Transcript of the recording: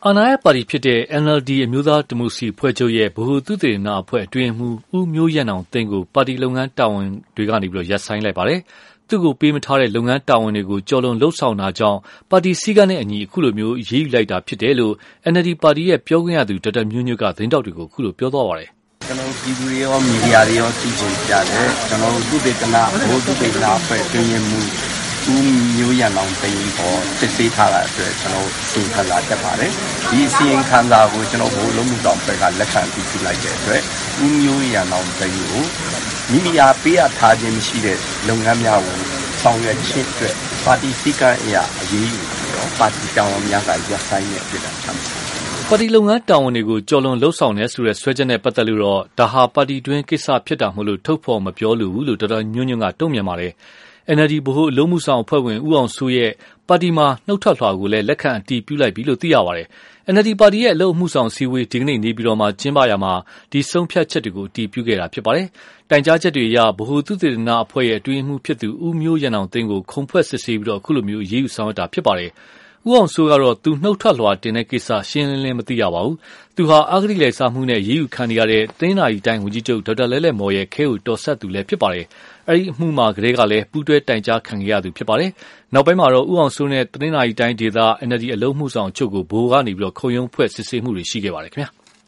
အာဏာရပါတီဖြစ်တဲ့ NLD အမျိုးသားဒီမိုကရေစီအဖွဲ့ချုပ်ရဲ့ဗဟိုသုတေသနအဖွဲ့အတွင်းမှူးဦးမျိုးရန်အောင်သိန်းကိုပါတီလုပ်ငန်းတာဝန်တွေကနေရပ်ဆိုင်းလိုက်ပါတယ်။သူ့ကိုပေးမထားတဲ့လုပ်ငန်းတာဝန်တွေကိုကျော်လွန်လှုပ်ဆောင်တာကြောင့်ပါတီစည်းကမ်းနဲ့အညီအခုလိုမျိုးရေးယူလိုက်တာဖြစ်တယ်လို့ NLD ပါတီရဲ့ပြောခွင့်ရသူဒေါက်တာမျိုးညွန့်ကသတင်းတောက်တွေကိုအခုလိုပြောသွားပါတယ်။ကျွန်တော်ပြည်သူတွေရောမီဒီယာတွေရောသိချင်ကြတယ်။ကျွန်တော်သုတေသနဗဟိုသုတေသနအဖွဲ့အတွင်းမှူးဦးမျိုးရန်အောင်သိန်းပေါ်စစ်ဆေးထားတာအတွက်ကျွန်တော်စီရင်ခံစာတက်ပါတယ်။ဒီစီရင်ခံစာကိုကျွန်တော်ဘို့လုံးမှုဆောင်ဘက်ကလက်ခံပြီးပြလိုက်တဲ့အတွက်ဦးမျိုးရန်အောင်သိန်းကိုမိမိအားပေးအပ်ထားခြင်းမရှိတဲ့လုပ်ငန်းများကိုဆောင်ရွက်ခြင်းအတွက်ပါတီစည်းကမ်းအရအရေးယူပြီးတော့ပါတီတာဝန်များကရပ်ဆိုင်းနေပြည်တာချမ်းသာပါတီလုပ်ငန်းတာဝန်တွေကိုကျော်လွန်လှုပ်ဆောင်နေဆိုတဲ့ဆွဲချက်နဲ့ပတ်သက်လို့တော့ဒါဟာပါတီတွင်းကိစ္စဖြစ်တာမဟုတ်လို့ထုတ်ဖော်မပြောလိုဘူးလို့ဒေါက်တာညွန့်ညွန့်ကတုံ့ပြန်ပါတယ်။ NLD ဗဟိုအလုံးမှုဆောင်အဖွဲ့ဝင်ဦးအောင်စိုးရဲ့ပါတီမှာနှုတ်ထွက်လွှာကိုလည်းလက်ခံအတည်ပြုလိုက်ပြီလို့သိရပါတယ်။ NLD ပါတီရဲ့အလုံးမှုဆောင်စည်းဝေးဒီကနေ့နေပြည်တော်မှာကျင်းပရာမှာဒီဆုံးဖြတ်ချက်တွေကိုအတည်ပြုခဲ့တာဖြစ်ပါတယ်။တိုင်ကြားချက်တွေအရဗဟိုသုတေသနအဖွဲ့ရဲ့အတွင်းမှုဖြစ်သူဦးမျိုးရန်အောင်သိန်းကိုခုံဖွဲ့စစ်ဆေးပြီးအခုလိုမျိုးရေးယူဆောင်ရွက်တာဖြစ်ပါတယ်။ဦးအောင်စိုးကတော့သူနှုတ်ထွက်လွှာတင်တဲ့ကိစ္စရှင်းလင်းမသိရပါဘူး။သူဟာအဂတိလိုက်စားမှုနဲ့ရေးယူခံနေရတဲ့တင်းနာရီတိုင်းဝန်ကြီးချုပ်ဒေါက်တာလဲ့လဲ့မော်ရဲ့ခဲကိုတော်ဆက်သူလည်းဖြစ်ပါတယ်။အဲဒီအမှုမှာကလေးကလည်းပူးတွဲတိုင်ကြားခံခဲ့ရသူဖြစ်ပါတယ်။နောက်ပိုင်းမှာတော့ဦးအောင်စိုးနဲ့တင်းနာရီတိုင်းဒေသ NLD အလုံးမှုဆောင်အချုပ်ကိုဘိုးကနေခုံရုံးဖွဲ့စစ်ဆေးမှုတွေရှိခဲ့ပါတယ်ခင်ဗျာ။